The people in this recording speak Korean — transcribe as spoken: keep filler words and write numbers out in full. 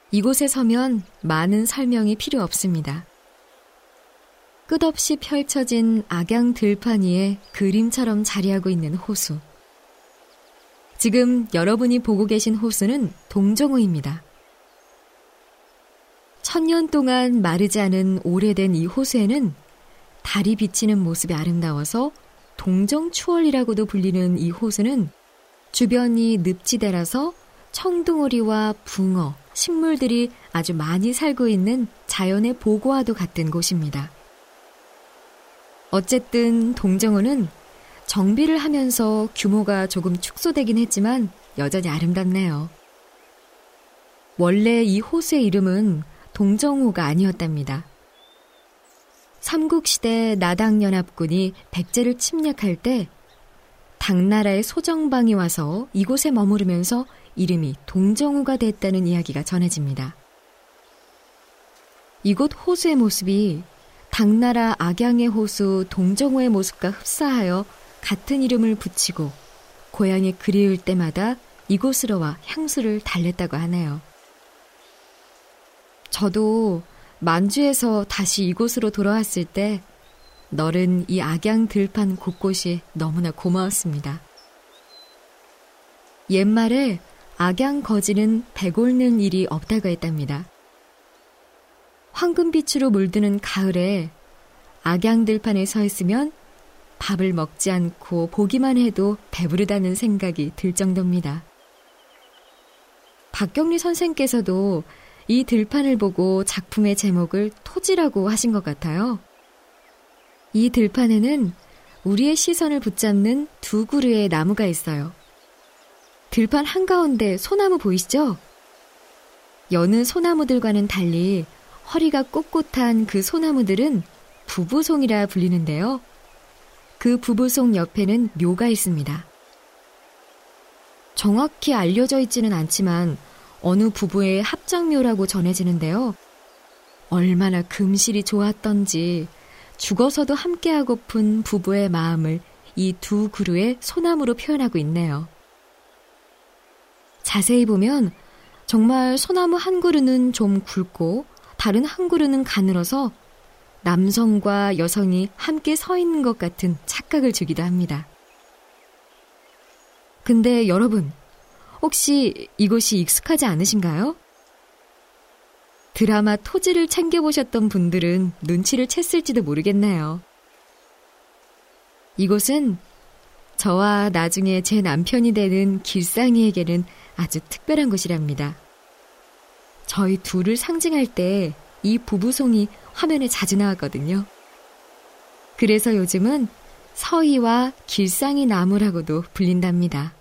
이곳에 서면 많은 설명이 필요 없습니다. 끝없이 펼쳐진 악양 들판 위에 그림처럼 자리하고 있는 호수. 지금 여러분이 보고 계신 호수는 동정호입니다. 천년 동안 마르지 않은 오래된 이 호수에는 달이 비치는 모습이 아름다워서 동정추월이라고도 불리는 이 호수는 주변이 늪지대라서 청둥오리와 붕어, 식물들이 아주 많이 살고 있는 자연의 보고와도 같은 곳입니다. 어쨌든 동정호는 정비를 하면서 규모가 조금 축소되긴 했지만 여전히 아름답네요. 원래 이 호수의 이름은 동정호가 아니었답니다. 삼국시대 나당연합군이 백제를 침략할 때 당나라의 소정방이 와서 이곳에 머무르면서 이름이 동정호가 됐다는 이야기가 전해집니다. 이곳 호수의 모습이 당나라 악양의 호수 동정호의 모습과 흡사하여 같은 이름을 붙이고 고향이 그리울 때마다 이곳으로 와 향수를 달랬다고 하네요. 저도 만주에서 다시 이곳으로 돌아왔을 때 너른 이 악양 들판 곳곳이 너무나 고마웠습니다. 옛말에 악양 거지는 배 곪는 일이 없다고 했답니다. 황금빛으로 물드는 가을에 악양 들판에 서 있으면 밥을 먹지 않고 보기만 해도 배부르다는 생각이 들 정도입니다. 박경리 선생께서도 이 들판을 보고 작품의 제목을 토지라고 하신 것 같아요. 이 들판에는 우리의 시선을 붙잡는 두 그루의 나무가 있어요. 들판 한가운데 소나무 보이시죠? 여느 소나무들과는 달리 허리가 꼿꼿한 그 소나무들은 부부송이라 불리는데요. 그 부부송 옆에는 묘가 있습니다. 정확히 알려져 있지는 않지만 어느 부부의 합정묘라고 전해지는데요. 얼마나 금실이 좋았던지 죽어서도 함께하고픈 부부의 마음을 이 두 그루의 소나무로 표현하고 있네요. 자세히 보면 정말 소나무 한 그루는 좀 굵고 다른 한 그루는 가늘어서 남성과 여성이 함께 서 있는 것 같은 착각을 주기도 합니다. 근데 여러분, 혹시 이곳이 익숙하지 않으신가요? 드라마 토지를 챙겨보셨던 분들은 눈치를 챘을지도 모르겠네요. 이곳은 저와 나중에 제 남편이 되는 길상이에게는 아주 특별한 곳이랍니다. 저희 둘을 상징할 때 이 부부송이 화면에 자주 나왔거든요. 그래서 요즘은 서희와 길상이 나무라고도 불린답니다.